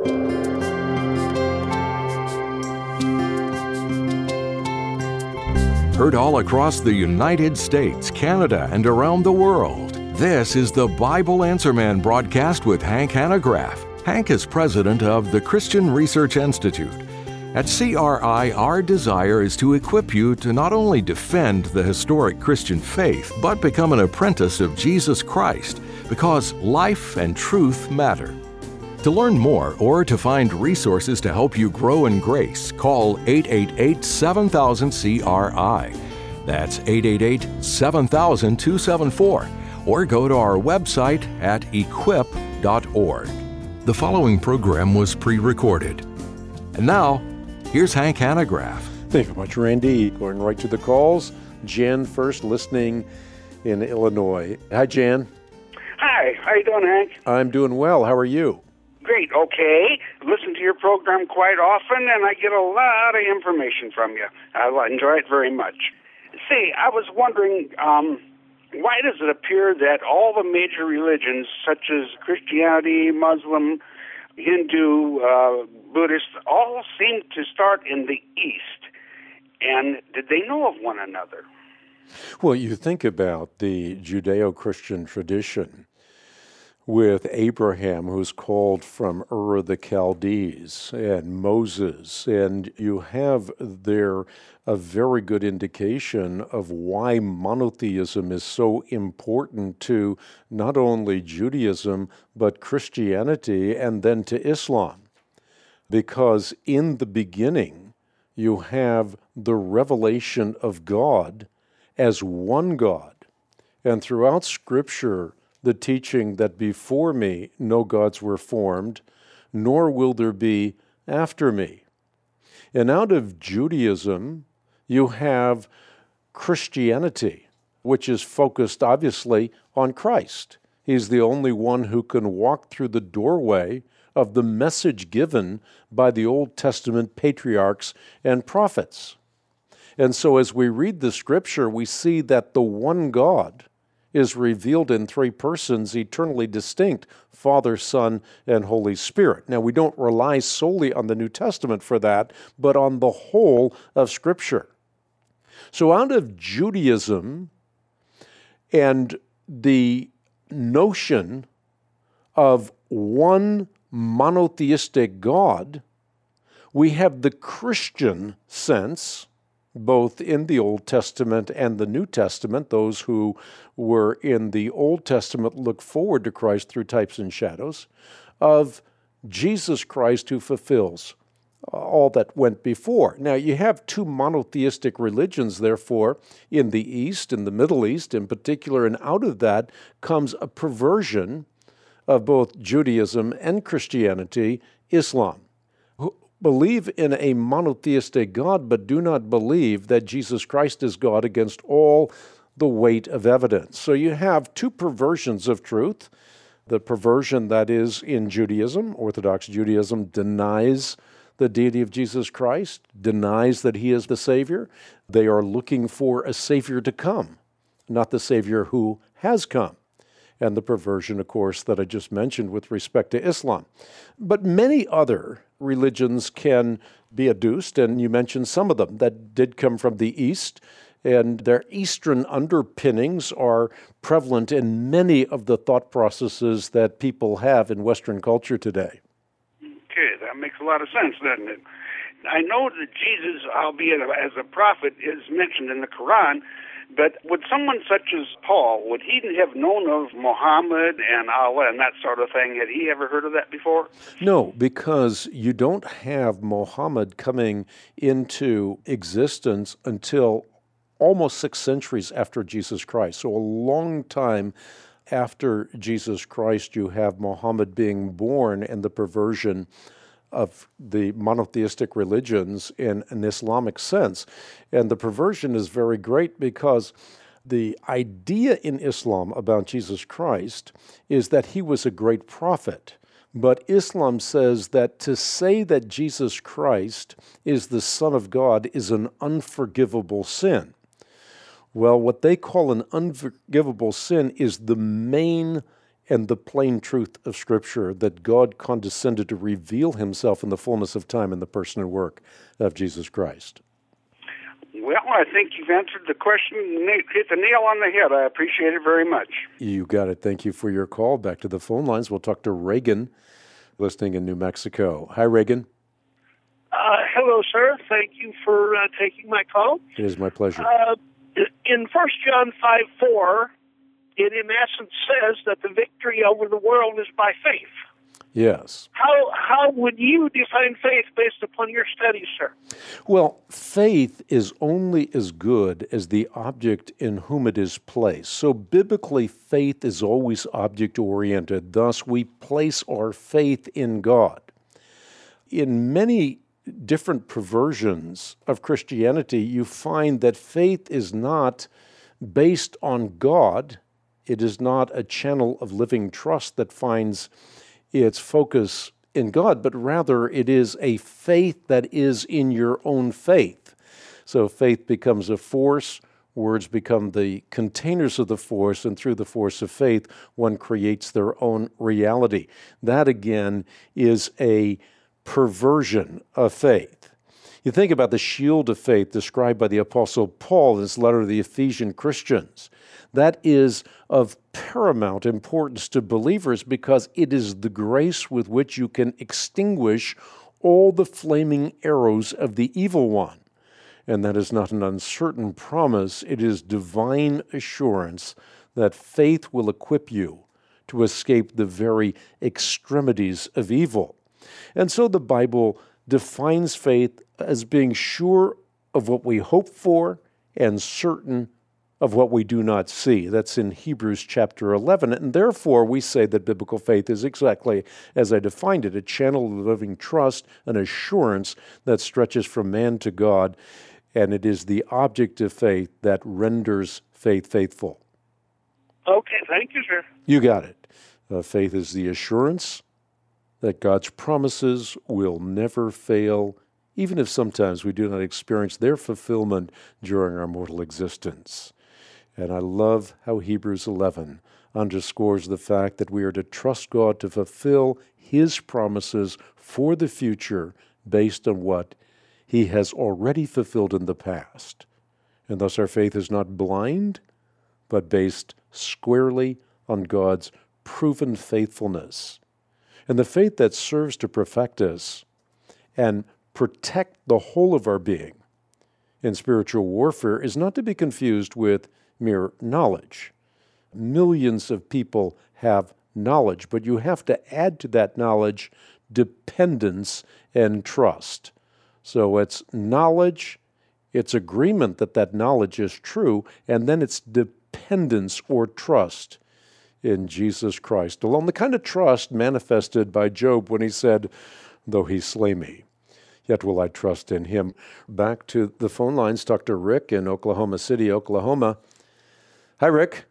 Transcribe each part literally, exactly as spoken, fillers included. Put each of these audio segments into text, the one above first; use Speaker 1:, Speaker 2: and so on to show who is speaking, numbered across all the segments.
Speaker 1: Heard all across the United States, Canada, and around the world. This is the Bible Answer Man broadcast with Hank Hanegraaff. Hank is president of the Christian Research Institute. At C R I, our desire is to equip you to not only defend the historic Christian faith, but become an apprentice of Jesus Christ, because life and truth matter. To learn more or to find resources to help you grow in grace, call eight eight eight, seven thousand, C R I. That's eight eight eight, seven thousand, two seven four. Or go to our website at equip dot org. The following program was pre-recorded. And now, here's Hank Hanegraaff.
Speaker 2: Thank you very much, Randy. Going right to the calls. Jan first, listening in Illinois. Hi, Jan.
Speaker 3: Hi. How you doing, Hank?
Speaker 2: I'm doing well. How are you?
Speaker 3: Great. Okay. Listen to your program quite often, and I get a lot of information from you. I enjoy it very much. See, I was wondering, um, why does it appear that all the major religions, such as Christianity, Muslim, Hindu, uh, Buddhist, all seem to start in the East? And did they know of one another?
Speaker 2: Well, you think about the Judeo-Christian tradition with Abraham, who's called from Ur of the Chaldees, and Moses, and you have there a very good indication of why monotheism is so important to not only Judaism, but Christianity, and then to Islam. Because in the beginning, you have the revelation of God as one God. And throughout Scripture, the teaching that before me no gods were formed, nor will there be after me. And out of Judaism, you have Christianity, which is focused obviously on Christ. He's the only one who can walk through the doorway of the message given by the Old Testament patriarchs and prophets. And so as we read the Scripture, we see that the one God is revealed in three persons, eternally distinct, Father, Son, and Holy Spirit. Now, we don't rely solely on the New Testament for that, but on the whole of Scripture. So out of Judaism and the notion of one monotheistic God, we have the Christian sense, both in the Old Testament and the New Testament. Those who were in the Old Testament look forward to Christ through types and shadows, of Jesus Christ who fulfills all that went before. Now, you have two monotheistic religions, therefore, in the East, in the Middle East in particular, and out of that comes a perversion of both Judaism and Christianity, Islam, who believe in a monotheistic God, but do not believe that Jesus Christ is God against all the weight of evidence. So you have two perversions of truth. The perversion that is in Judaism, Orthodox Judaism, denies the deity of Jesus Christ, denies that he is the Savior. They are looking for a Savior to come, not the Savior who has come. And the perversion, of course, that I just mentioned with respect to Islam. But many other religions can be adduced, and you mentioned some of them that did come from the East, and their Eastern underpinnings are prevalent in many of the thought processes that people have in Western culture today.
Speaker 3: Okay, that makes a lot of sense, doesn't it? I know that Jesus, albeit as a prophet, is mentioned in the Quran, but would someone such as Paul, would he have known of Muhammad and Allah and that sort of thing? Had he ever heard of that before?
Speaker 2: No, because you don't have Muhammad coming into existence until almost six centuries after Jesus Christ. So a long time after Jesus Christ, you have Muhammad being born and the perversion of the monotheistic religions in an Islamic sense. And the perversion is very great because the idea in Islam about Jesus Christ is that he was a great prophet. But Islam says that to say that Jesus Christ is the Son of God is an unforgivable sin. Well, what they call an unforgivable sin is the main and the plain truth of Scripture that God condescended to reveal himself in the fullness of time in the person and work of Jesus Christ?
Speaker 3: Well, I think you've answered the question, hit the nail on the head. I appreciate it very much.
Speaker 2: You got it. Thank you for your call. Back to the phone lines. We'll talk to Reagan, listening in New Mexico. Hi, Reagan.
Speaker 4: Uh, hello, sir. Thank you for uh, taking my call.
Speaker 2: It is my pleasure.
Speaker 4: Uh, in First John five four, it in essence says that the victory over the world is by faith.
Speaker 2: Yes.
Speaker 4: How how would you define faith based upon your studies, sir?
Speaker 2: Well, faith is only as good as the object in whom it is placed. So biblically, faith is always object-oriented. Thus, we place our faith in God. In many different perversions of Christianity, you find that faith is not based on God. It is not a channel of living trust that finds its focus in God, but rather it is a faith that is in your own faith. So faith becomes a force, words become the containers of the force, and through the force of faith, one creates their own reality. That, again, is a perversion of faith. You think about the shield of faith described by the Apostle Paul in his letter to the Ephesian Christians. That is of paramount importance to believers because it is the grace with which you can extinguish all the flaming arrows of the evil one. And that is not an uncertain promise. It is divine assurance that faith will equip you to escape the very extremities of evil. And so the Bible defines faith as being sure of what we hope for and certain of what we do not see. That's in Hebrews chapter eleven. And therefore, we say that biblical faith is exactly as I defined it, a channel of living trust, an assurance that stretches from man to God, and it is the object of faith that renders faith faithful.
Speaker 4: Okay, thank you, sir.
Speaker 2: You got it. Uh, faith is the assurance that God's promises will never fail, even if sometimes we do not experience their fulfillment during our mortal existence. And I love how Hebrews eleven underscores the fact that we are to trust God to fulfill His promises for the future based on what He has already fulfilled in the past. And thus our faith is not blind, but based squarely on God's proven faithfulness. And the faith that serves to perfect us and protect the whole of our being in spiritual warfare is not to be confused with mere knowledge. Millions of people have knowledge, but you have to add to that knowledge dependence and trust. So it's knowledge, it's agreement that that knowledge is true, and then it's dependence or trust in Jesus Christ alone. The kind of trust manifested by Job when he said, "Though he slay me, yet will I trust in him." Back to the phone lines, Doctor Rick in Oklahoma City, Oklahoma. Hi, Rick.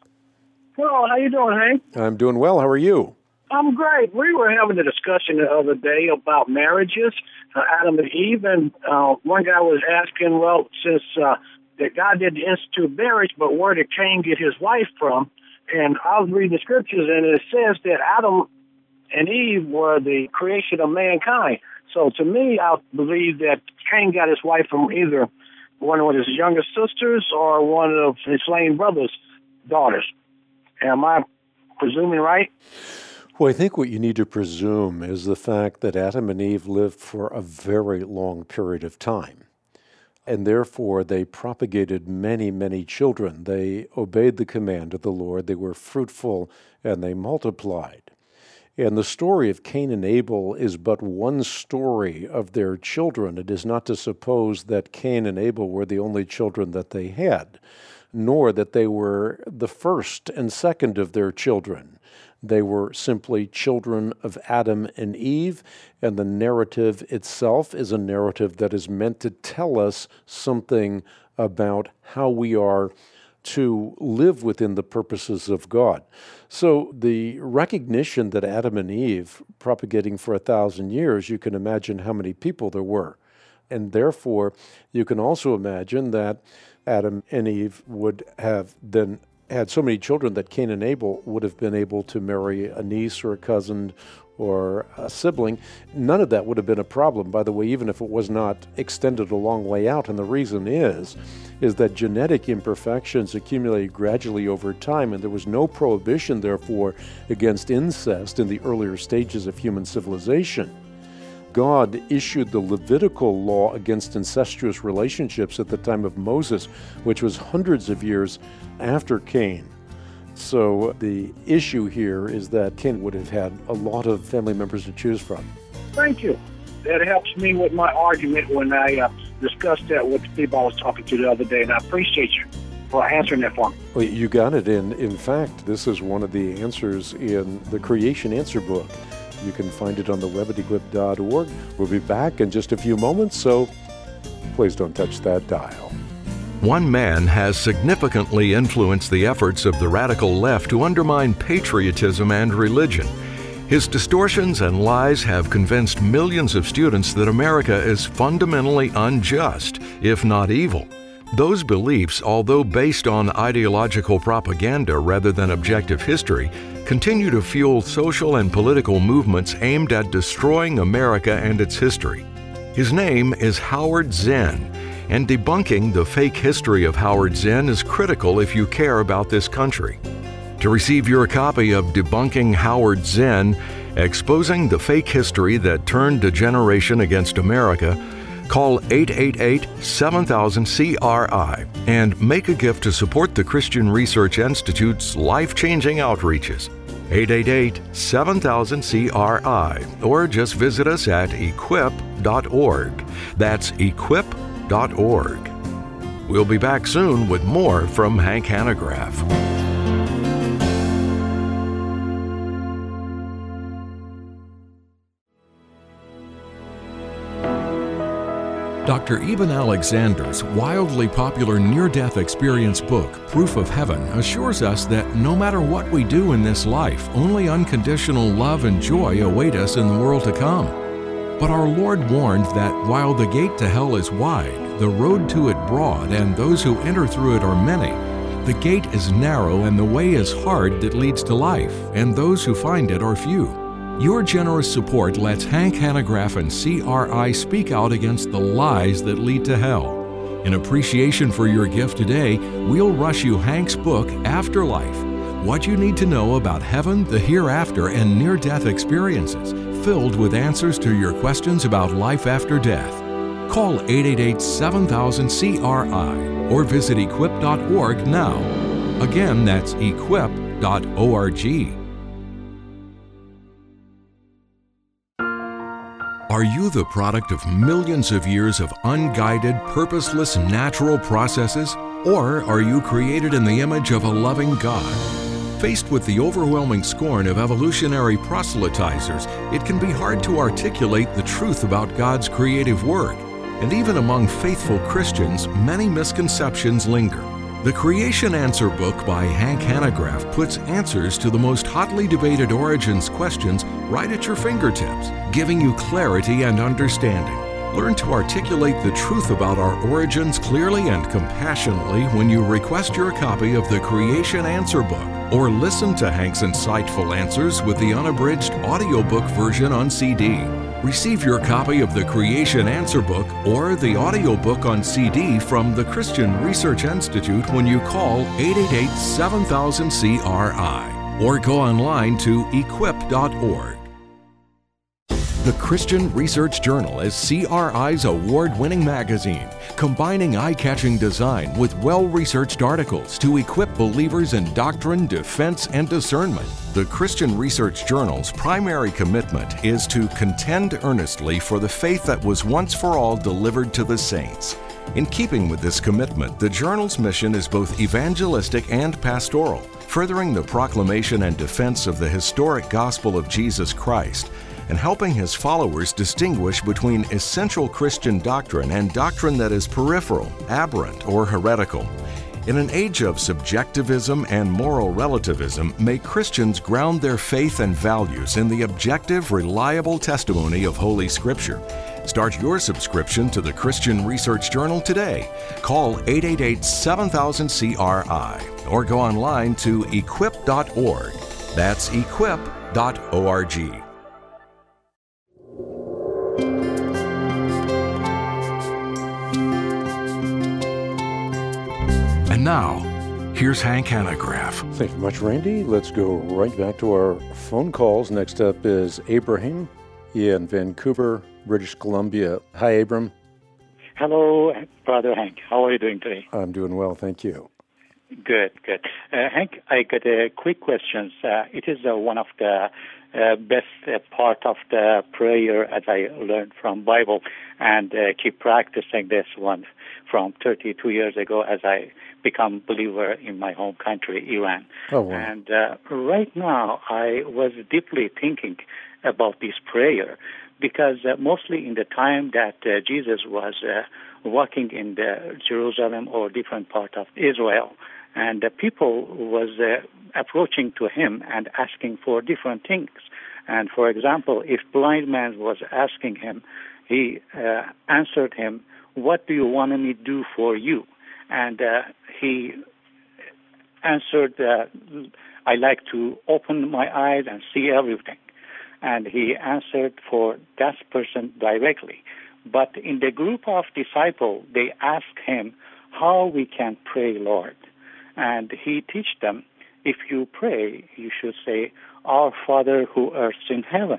Speaker 5: Hello, how you doing, Hank?
Speaker 2: I'm doing well. How are you?
Speaker 5: I'm great. We were having a discussion the other day about marriages, uh, Adam and Eve, and uh, one guy was asking, well, since uh, that God did institute marriage, but where did Cain get his wife from? And I was reading the scriptures, and it says that Adam and Eve were the creation of mankind. So to me, I believe that Cain got his wife from either one of his younger sisters or one of his slain brother's daughters. Am I presuming right?
Speaker 2: Well, I think what you need to presume is the fact that Adam and Eve lived for a very long period of time. And therefore, they propagated many, many children. They obeyed the command of the Lord. They were fruitful and they multiplied. And the story of Cain and Abel is but one story of their children. It is not to suppose that Cain and Abel were the only children that they had, nor that they were the first and second of their children. They were simply children of Adam and Eve, and the narrative itself is a narrative that is meant to tell us something about how we are to live within the purposes of God. So the recognition that Adam and Eve propagating for a thousand years, you can imagine how many people there were. And therefore, you can also imagine that Adam and Eve would have then had so many children that Cain and Abel would have been able to marry a niece or a cousin or a sibling. None of that would have been a problem, by the way, even if it was not extended a long way out. And the reason is, is that genetic imperfections accumulated gradually over time, and there was no prohibition, therefore, against incest in the earlier stages of human civilization. God issued the Levitical law against incestuous relationships at the time of Moses, which was hundreds of years after Cain. So the issue here is that Cain would have had a lot of family members to choose from.
Speaker 5: Thank you. That helps me with my argument when I uh, discussed that with the people I was talking to the other day, and I appreciate you for answering that for me.
Speaker 2: Well, you got it. And in fact, this is one of the answers in the Creation Answer Book. You can find it on the web at equip dot org. We'll be back in just a few moments, so please don't touch that dial.
Speaker 1: One man has significantly influenced the efforts of the radical left to undermine patriotism and religion. His distortions and lies have convinced millions of students that America is fundamentally unjust, if not evil. Those beliefs, although based on ideological propaganda rather than objective history, continue to fuel social and political movements aimed at destroying America and its history. His name is Howard Zinn, and debunking the fake history of Howard Zinn is critical if you care about this country. To receive your copy of Debunking Howard Zinn, Exposing the Fake History That Turned a Generation Against America, call eight eight eight, seven thousand, C R I and make a gift to support the Christian Research Institute's life-changing outreaches. eight eight eight, seven thousand, C R I, or just visit us at equip dot org. That's equip dot org. We'll be back soon with more from Hank Hanegraaff. Doctor Eben Alexander's wildly popular near-death experience book, Proof of Heaven, assures us that no matter what we do in this life, only unconditional love and joy await us in the world to come. But our Lord warned that while the gate to hell is wide, the road to it broad, and those who enter through it are many, the gate is narrow and the way is hard that leads to life, and those who find it are few. Your generous support lets Hank Hanegraaff and C R I speak out against the lies that lead to hell. In appreciation for your gift today, we'll rush you Hank's book, Afterlife: What You Need to Know About Heaven, the Hereafter, and Near-Death Experiences, filled with answers to your questions about life after death. Call eight eight eight, seven thousand, C R I or visit equip dot org now. Again, that's equip dot org. Are you the product of millions of years of unguided, purposeless natural processes? Or are you created in the image of a loving God? Faced with the overwhelming scorn of evolutionary proselytizers, it can be hard to articulate the truth about God's creative work. And even among faithful Christians, many misconceptions linger. The Creation Answer Book by Hank Hanegraaff puts answers to the most hotly debated origins questions right at your fingertips, giving you clarity and understanding. Learn to articulate the truth about our origins clearly and compassionately when you request your copy of the Creation Answer Book, or listen to Hank's insightful answers with the unabridged audiobook version on C D. Receive your copy of the Creation Answer Book or the audiobook on C D from the Christian Research Institute when you call eight eight eight, seven thousand, C R I or go online to equip dot org. The Christian Research Journal is C R I's award-winning magazine, combining eye-catching design with well-researched articles to equip believers in doctrine, defense, and discernment. The Christian Research Journal's primary commitment is to contend earnestly for the faith that was once for all delivered to the saints. In keeping with this commitment, the journal's mission is both evangelistic and pastoral, furthering the proclamation and defense of the historic gospel of Jesus Christ, and helping his followers distinguish between essential Christian doctrine and doctrine that is peripheral, aberrant, or heretical. In an age of subjectivism and moral relativism, may Christians ground their faith and values in the objective, reliable testimony of Holy Scripture. Start your subscription to the Christian Research Journal today. Call eight eight eight, seven thousand, C R I or go online to equip dot org. That's equip dot org. And now, here's Hank Hanegraaff.
Speaker 2: Thank you much, Randy. Let's go right back to our phone calls. Next up is Abraham in Vancouver, British Columbia. Hi, Abram.
Speaker 6: Hello, Brother Hank. How are you doing today?
Speaker 2: I'm doing well, thank you.
Speaker 6: Good, good. Uh, Hank, I got a quick question. Uh, it is uh, one of the uh, best uh, part of the prayer as I learned from Bible, and uh, keep practicing this one from thirty-two years ago as I become believer in my home country, Iran.
Speaker 2: Oh, wow.
Speaker 6: And uh, right now, I was deeply thinking about this prayer because uh, mostly in the time that uh, Jesus was uh, walking in the Jerusalem or different part of Israel, and the people was uh, approaching to him and asking for different things. And for example, if blind man was asking him, he uh, answered him, "What do you want me to do for you?" And uh, he answered, uh, "I like to open my eyes and see everything." And he answered for that person directly. But in the group of disciples, they asked him, "How we can pray, Lord?" And he teach them, if you pray, you should say, "Our Father who art in heaven."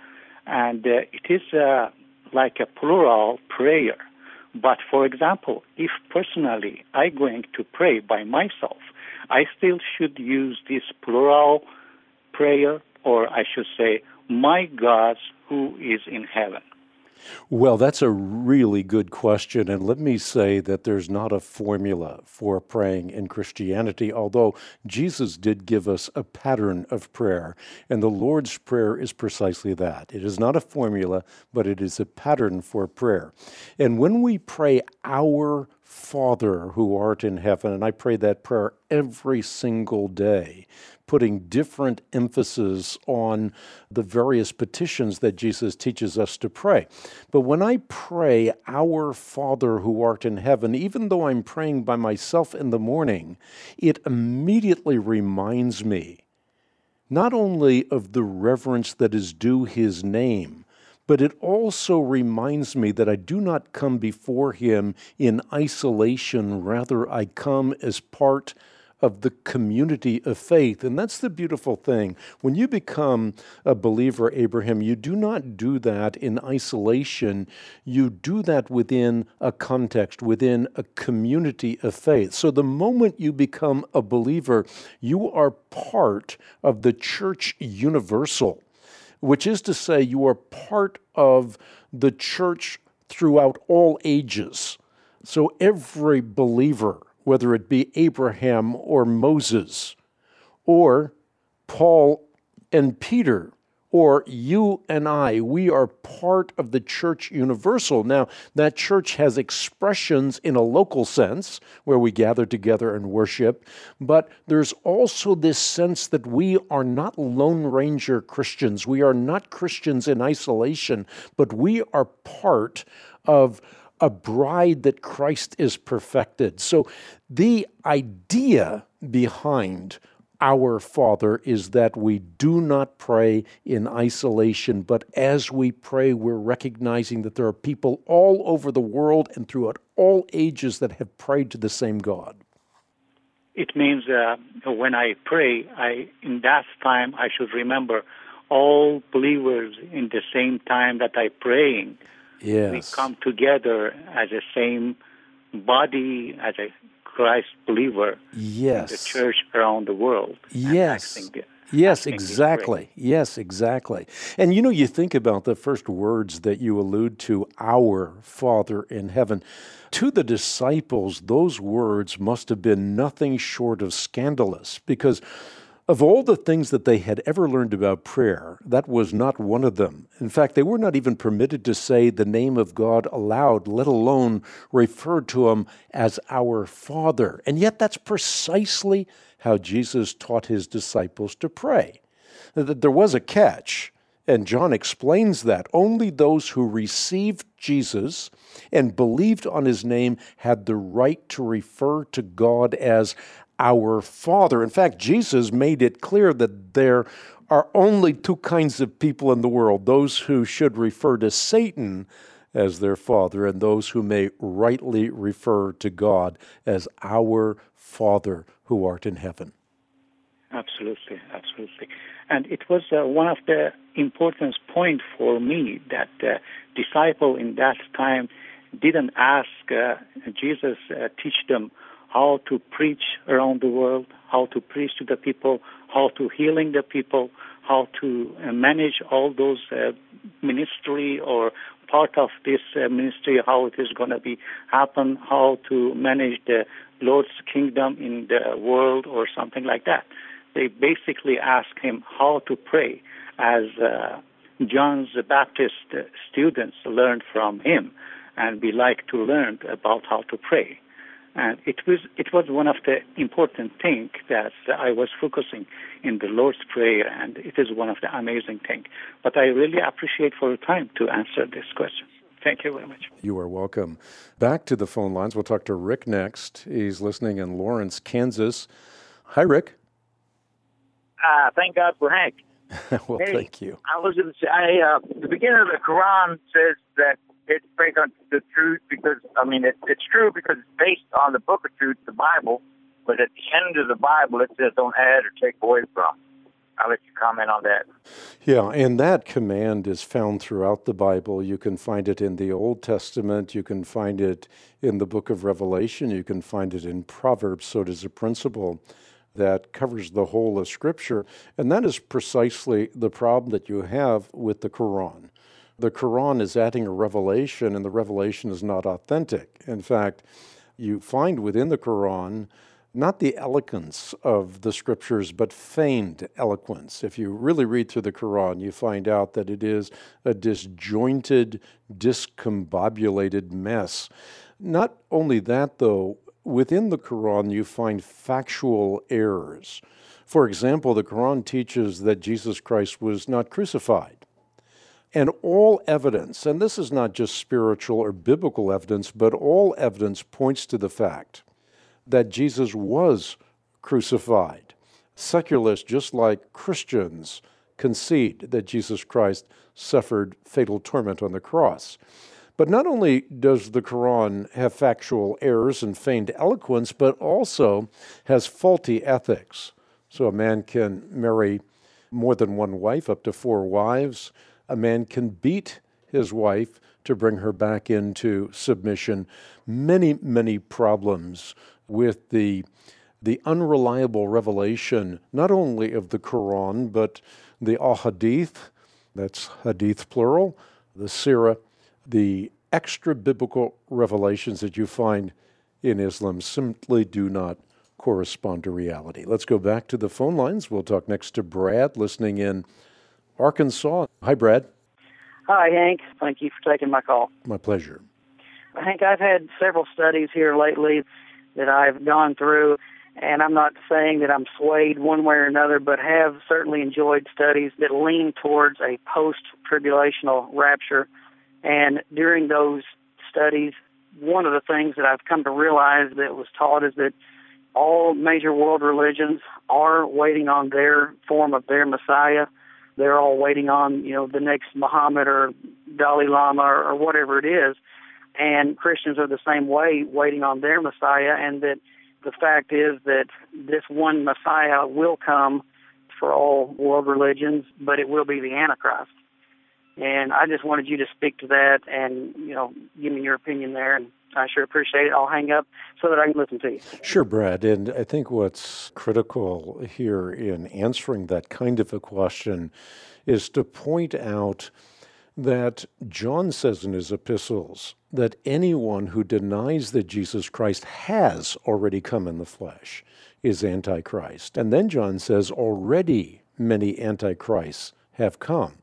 Speaker 6: And uh, it is uh, like a plural prayer. But for example, if personally I'm going to pray by myself, I still should use this plural prayer, or I should say, "My God who is in heaven."
Speaker 2: Well, that's a really good question, and let me say that there's not a formula for praying in Christianity, although Jesus did give us a pattern of prayer, and the Lord's Prayer is precisely that. It is not a formula, but it is a pattern for prayer. And when we pray, "Our Father who art in heaven," and I pray that prayer every single day, putting different emphasis on the various petitions that Jesus teaches us to pray. But when I pray, "Our Father who art in heaven," even though I'm praying by myself in the morning, it immediately reminds me not only of the reverence that is due his name, but it also reminds me that I do not come before him in isolation. Rather, I come as part of the community of faith. And that's the beautiful thing. When you become a believer, Abraham, you do not do that in isolation. You do that within a context, within a community of faith. So the moment you become a believer, you are part of the church universal, which is to say you are part of the church throughout all ages. So every believer, whether it be Abraham or Moses, or Paul and Peter, or you and I, we are part of the church universal. Now, that church has expressions in a local sense, where we gather together and worship, but there's also this sense that we are not Lone Ranger Christians. We are not Christians in isolation, but we are part of a bride that Christ is perfected. So the idea behind "Our Father" is that we do not pray in isolation, but as we pray, we're recognizing that there are people all over the world and throughout all ages that have prayed to the same God.
Speaker 6: It means uh, when I pray, I in that time I should remember all believers in the same time that I'm praying.
Speaker 2: Yes.
Speaker 6: We come together as a same body, as a Christ believer
Speaker 2: yes.
Speaker 6: in the church around the world.
Speaker 2: Yes.
Speaker 6: The,
Speaker 2: yes, exactly. Yes, exactly. And you know, you think about the first words that you allude to, "Our Father in heaven." To the disciples, those words must have been nothing short of scandalous, because of all the things that they had ever learned about prayer, that was not one of them. In fact, they were not even permitted to say the name of God aloud, let alone refer to him as "our Father." And yet that's precisely how Jesus taught his disciples to pray. There was a catch. And John explains that only those who received Jesus and believed on his name had the right to refer to God as our Father. In fact, Jesus made it clear that there are only two kinds of people in the world, those who should refer to Satan as their father and those who may rightly refer to God as our Father who art in heaven.
Speaker 6: Absolutely, absolutely. And it was uh, one of the important points for me that the disciple in that time didn't ask uh, Jesus uh, teach them how to preach around the world, how to preach to the people, how to healing the people, how to uh, manage all those uh, ministry or part of this uh, ministry, how it is going to be happen, how to manage the Lord's kingdom in the world or something like that. They basically ask him how to pray, as uh, John the Baptist students learned from him, and we like to learn about how to pray. And it was it was one of the important things that I was focusing in the Lord's Prayer, and it is one of the amazing things. But I really appreciate for your time to answer this question. Thank you very much.
Speaker 2: You are welcome. Back to the phone lines. We'll talk to Rick next. He's listening in Lawrence, Kansas. Hi, Rick.
Speaker 7: Uh, thank God for Hank.
Speaker 2: Well,
Speaker 7: hey,
Speaker 2: thank you.
Speaker 7: I was going to say, I, uh, the beginning of the Quran says that it's based on the truth because, I mean, it, it's true because it's based on the book of truth, the Bible, but at the end of the Bible, it says don't add or take away from. I'll let you comment on that.
Speaker 2: Yeah, and that command is found throughout the Bible. You can find it in the Old Testament. You can find it in the book of Revelation. You can find it in Proverbs. So it is a principle that covers the whole of Scripture. And that is precisely the problem that you have with the Quran. The Quran is adding a revelation, and the revelation is not authentic. In fact, you find within the Quran not the eloquence of the Scriptures, but feigned eloquence. If you really read through the Quran, you find out that it is a disjointed, discombobulated mess. Not only that, though, within the Quran, you find factual errors. For example, the Quran teaches that Jesus Christ was not crucified. And all evidence, and this is not just spiritual or biblical evidence, but all evidence points to the fact that Jesus was crucified. Secularists, just like Christians, concede that Jesus Christ suffered fatal torment on the cross. But not only does the Quran have factual errors and feigned eloquence, but also has faulty ethics. So a man can marry more than one wife, up to four wives. A man can beat his wife to bring her back into submission. Many, many problems with the, the unreliable revelation, not only of the Quran, but the Ahadith, that's Hadith plural, the Sirah, the extra-biblical revelations that you find in Islam simply do not correspond to reality. Let's go back to the phone lines. We'll talk next to Brad, listening in Arkansas. Hi, Brad.
Speaker 8: Hi, Hank. Thank you for taking my call.
Speaker 2: My pleasure.
Speaker 8: Hank, I've had several studies here lately that I've gone through, and I'm not saying that I'm swayed one way or another, but have certainly enjoyed studies that lean towards a post-tribulational rapture. And during those studies, one of the things that I've come to realize that was taught is that all major world religions are waiting on their form of their Messiah. They're all waiting on, you know, the next Muhammad or Dalai Lama or, or whatever it is. And Christians are the same way, waiting on their Messiah, and that the fact is that this one Messiah will come for all world religions, but it will be the Antichrist. And I just wanted you to speak to that and, you know, give me your opinion there. And I sure appreciate it. I'll hang up so that I can listen to you.
Speaker 2: Sure, Brad. And I think what's critical here in answering that kind of a question is to point out that John says in his epistles that anyone who denies that Jesus Christ has already come in the flesh is Antichrist. And then John says already many Antichrists have come.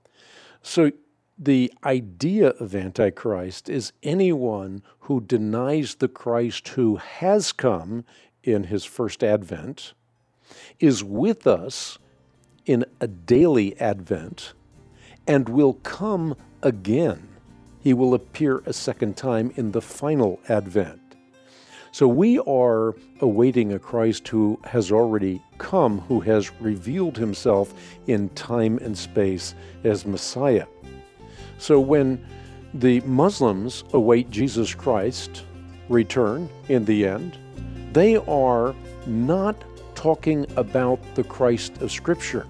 Speaker 2: So the idea of Antichrist is anyone who denies the Christ who has come in his first advent, is with us in a daily advent, and will come again. He will appear a second time in the final advent. So we are awaiting a Christ who has already come, who has revealed himself in time and space as Messiah. So when the Muslims await Jesus Christ return in the end, they are not talking about the Christ of Scripture,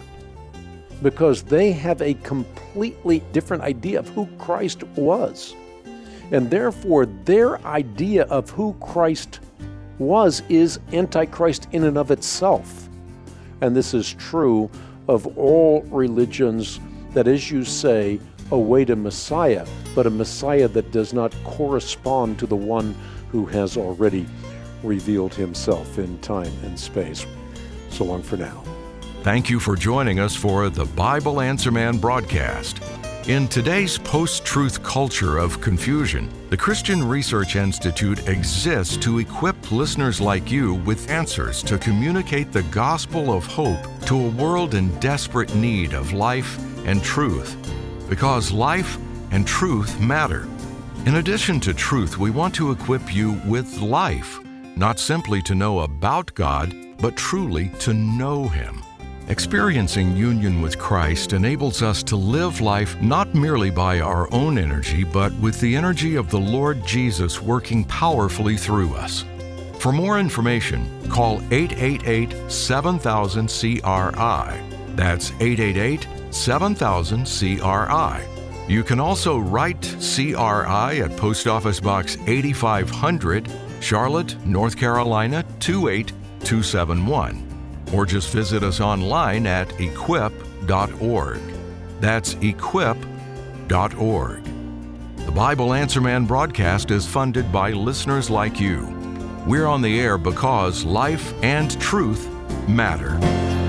Speaker 2: because they have a completely different idea of who Christ was. And therefore, their idea of who Christ was is Antichrist in and of itself. And this is true of all religions that, as you say, await a Messiah, but a Messiah that does not correspond to the one who has already revealed himself in time and space. So long for now.
Speaker 1: Thank you for joining us for the Bible Answer Man broadcast. In today's post-truth culture of confusion, the Christian Research Institute exists to equip listeners like you with answers to communicate the gospel of hope to a world in desperate need of life and truth, because life and truth matter. In addition to truth, we want to equip you with life, not simply to know about God, but truly to know Him. Experiencing union with Christ enables us to live life not merely by our own energy, but with the energy of the Lord Jesus working powerfully through us. For more information, call eight eight eight, seven thousand, C R I. That's eight eight eight, seven thousand, C R I. You can also write C R I at Post Office Box eighty-five hundred, Charlotte, North Carolina two eight two seven one. Or just visit us online at equip dot org. That's equip dot org. The Bible Answer Man broadcast is funded by listeners like you. We're on the air because life and truth matter.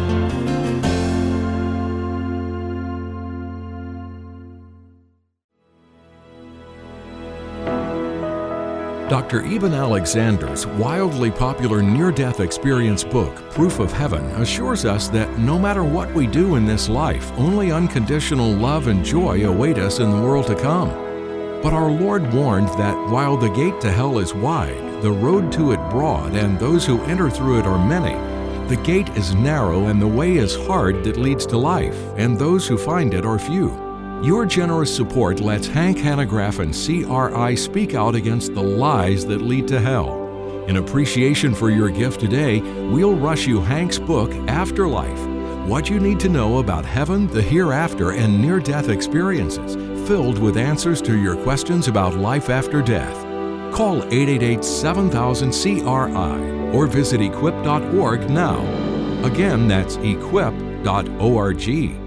Speaker 1: Doctor Eben Alexander's wildly popular near-death experience book, Proof of Heaven, assures us that no matter what we do in this life, only unconditional love and joy await us in the world to come. But our Lord warned that while the gate to hell is wide, the road to it broad, and those who enter through it are many, the gate is narrow and the way is hard that leads to life, and those who find it are few. Your generous support lets Hank Hanegraaff and C R I speak out against the lies that lead to hell. In appreciation for your gift today, we'll rush you Hank's book, Afterlife: What You Need to Know About Heaven, the Hereafter, and Near-Death Experiences, filled with answers to your questions about life after death. Call eight eight eight, seven thousand, C R I or visit equip dot org now. Again, that's equip dot org.